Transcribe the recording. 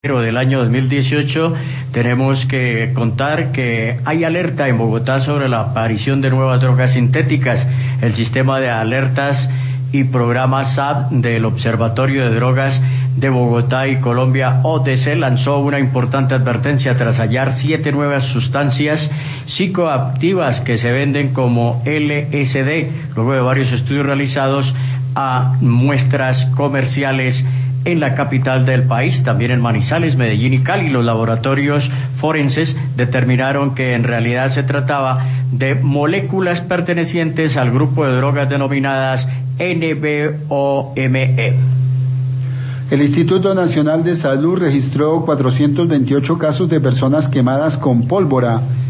del año 2018, tenemos que contar que hay alerta en Bogotá sobre la aparición de nuevas drogas sintéticas. El sistema de alertas y programa SAP del Observatorio de Drogas de Bogotá y Colombia, ODC, lanzó una importante advertencia tras hallar 7 nuevas sustancias psicoactivas que se venden como LSD, luego de varios estudios realizados a muestras comerciales en la capital del país. También en Manizales, Medellín y Cali, los laboratorios forenses determinaron que en realidad se trataba de moléculas pertenecientes al grupo de drogas denominadas NBOME. El Instituto Nacional de Salud registró 428 casos de personas quemadas con pólvora